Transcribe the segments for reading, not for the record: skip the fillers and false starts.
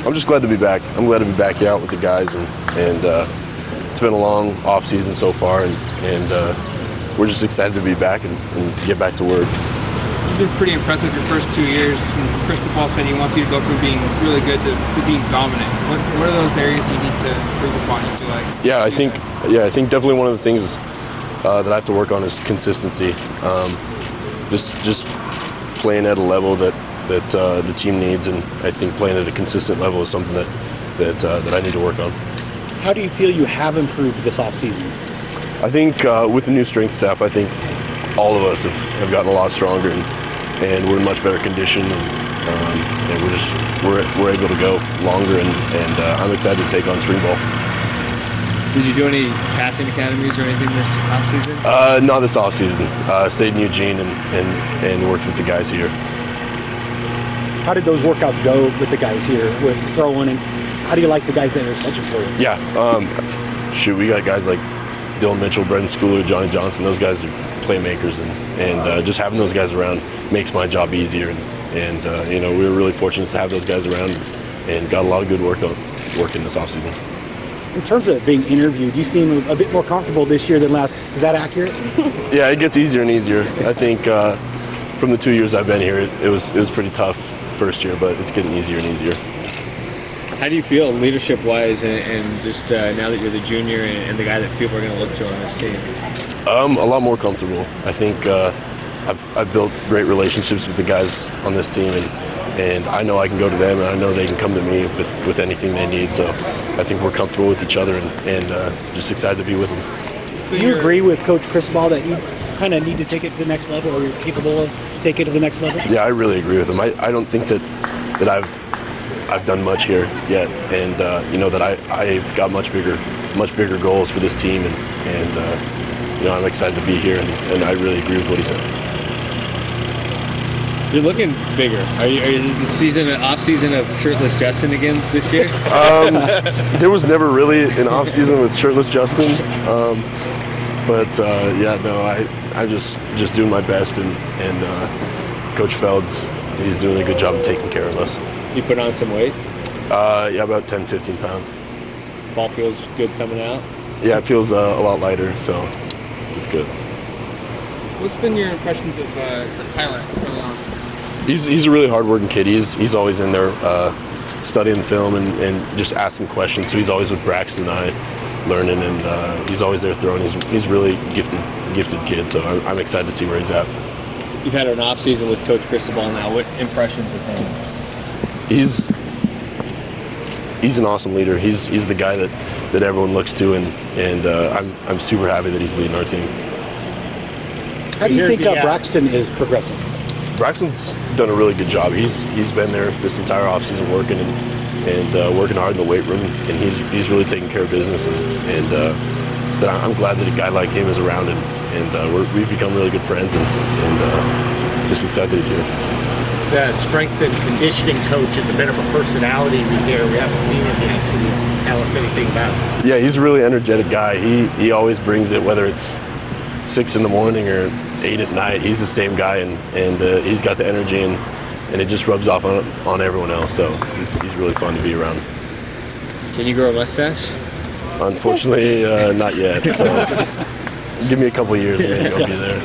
I'm just glad to be back. I'm glad to be back here out with the guys, and it's been a long off season so far, and we're just excited to be back and get back to work. It's been pretty impressive your first 2 years. And Cristobal said he wants you to go from being really good to being dominant. What are those areas you need to improve upon, you feel like? Yeah, I think definitely one of the things that I have to work on is consistency. Just playing at a level that the team needs, and I think playing at a consistent level is something that I need to work on. How do you feel you have improved this offseason? I think with the new strength staff, I think all of us have gotten a lot stronger, and we're in much better condition, and we're able to go longer, and I'm excited to take on spring ball. Did you do any passing academies or anything this offseason? Not this offseason. Stayed in Eugene and worked with the guys here. How did those workouts go with the guys here with throwing, and how do you like the guys that are catching for you? Yeah, we got guys like Dylan Mitchell, Brendan Schooler, Johnny Johnson. Those guys are playmakers, and just having those guys around makes my job easier. And we were really fortunate to have those guys around, and got a lot of good work in this offseason. In terms of being interviewed, you seem a bit more comfortable this year than last. Is that accurate? Yeah, it gets easier and easier. I think from the 2 years I've been here, it was pretty tough first year, but it's getting easier and easier. How do you feel leadership-wise, and just now that you're the junior and the guy that people are going to look to on this team? A lot more comfortable. I think I've built great relationships with the guys on this team, and I know I can go to them, and I know they can come to me with anything they need. So I think we're comfortable with each other, and just excited to be with them. Do you agree with Coach Cristobal that you kind of need to take it to the next level, or you're capable of taking it to the next level? Yeah, I really agree with him. I don't think that I've done much here yet, and that I've got much bigger goals for this team, and I'm excited to be here, and I really agree with what he said. You're looking bigger. Is the off season of shirtless Justin again this year? There was never really an off season with shirtless Justin, I'm just doing my best, and Coach Feld's, he's doing a good job of taking care of us. You put on some weight? About 10, 15 pounds. Ball feels good coming out? Yeah, it feels a lot lighter, so it's good. What's been your impressions of Tyler early on? He's a really hard-working kid. He's always in there studying film and just asking questions. So he's always with Braxton and I, learning, and he's always there throwing. He's really gifted kid. So I'm excited to see where he's at. You've had an off season with Coach Cristobal now. What impressions of him? He's an awesome leader. He's the guy that everyone looks to, and I'm super happy that he's leading our team. How do you think Braxton is progressing? Braxton's done a really good job. He's been there this entire offseason working and working hard in the weight room, and he's really taking care of business, and that I'm glad that a guy like him is around, and we've become really good friends, and just excited that he's here. The strength and conditioning coach is a bit of a personality here. We haven't seen him yet. Can you tell us anything about him? Yeah, he's a really energetic guy. He always brings it, whether it's 6 in the morning or 8 at night. He's the same guy, and he's got the energy, and it just rubs off on everyone else. So he's really fun to be around. Can you grow a mustache? Unfortunately, not yet. So give me a couple years, and maybe I'll be there.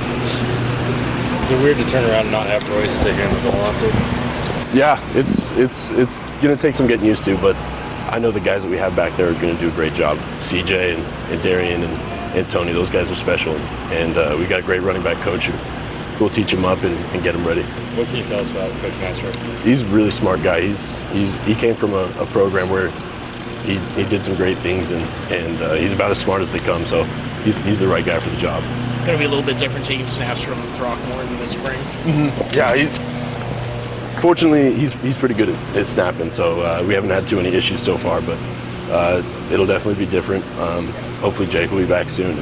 Is it weird to turn around and not have Royce stay here in the goal after? Yeah, it's gonna take some getting used to, but I know the guys that we have back there are gonna do a great job. CJ and Darian and Tony, those guys are special, and we got a great running back coach who will teach them up and get them ready. What can you tell us about Coach Mastro? He's a really smart guy. He came from a program where he did some great things, and he's about as smart as they come. So he's the right guy for the job. Going to be a little bit different taking snaps from Throckmorton this spring. Mm-hmm. Yeah, fortunately he's pretty good at snapping, so we haven't had too many issues so far, but it'll definitely be different. Hopefully Jake will be back soon,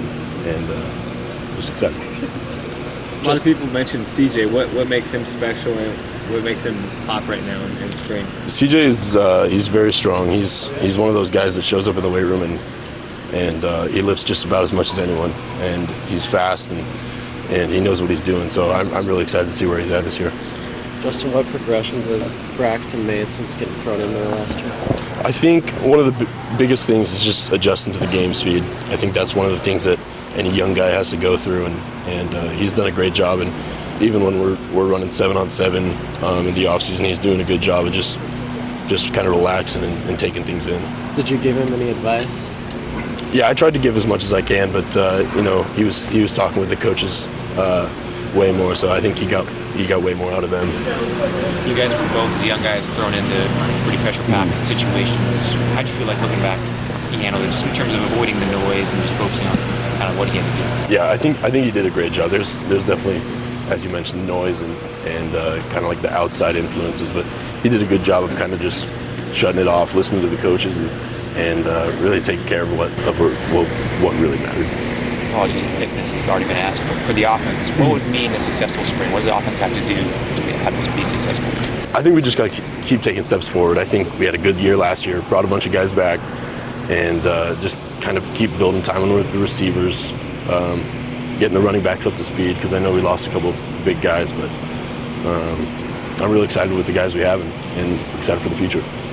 and just excited. A lot of people mentioned CJ. What makes him special, and what makes him pop right now in spring? CJ is he's very strong. He's one of those guys that shows up in the weight room and he lifts just about as much as anyone, and he's fast and he knows what he's doing. So I'm really excited to see where he's at this year. Justin, what progressions has Braxton made since getting thrown in there last year? I think one of the biggest things is just adjusting to the game speed. I think that's one of the things that any young guy has to go through, and he's done a great job. And even when we're running 7-on-7 in the offseason, he's doing a good job of just kind of relaxing and taking things in. Did you give him any advice? Yeah, I tried to give as much as I can, but he was talking with the coaches way more, so I think he got way more out of them. You guys were both young guys thrown into pretty pressure-packed situations. How'd you feel like looking back? He handled it just in terms of avoiding the noise and just focusing on kind of what he had to do. Yeah, I think he did a great job. There's definitely, as you mentioned, noise and kind of like the outside influences, but he did a good job of kind of just shutting it off, listening to the coaches, and really taking care of what really mattered. Apologies if this has already been asked, but for the offense, what would mean a successful spring? What does the offense have to do to have this be successful? I think we just got to keep taking steps forward. I think we had a good year last year, brought a bunch of guys back, and just kind of keep building time with the receivers, getting the running backs up to speed, because I know we lost a couple big guys, but I'm really excited with the guys we have and excited for the future.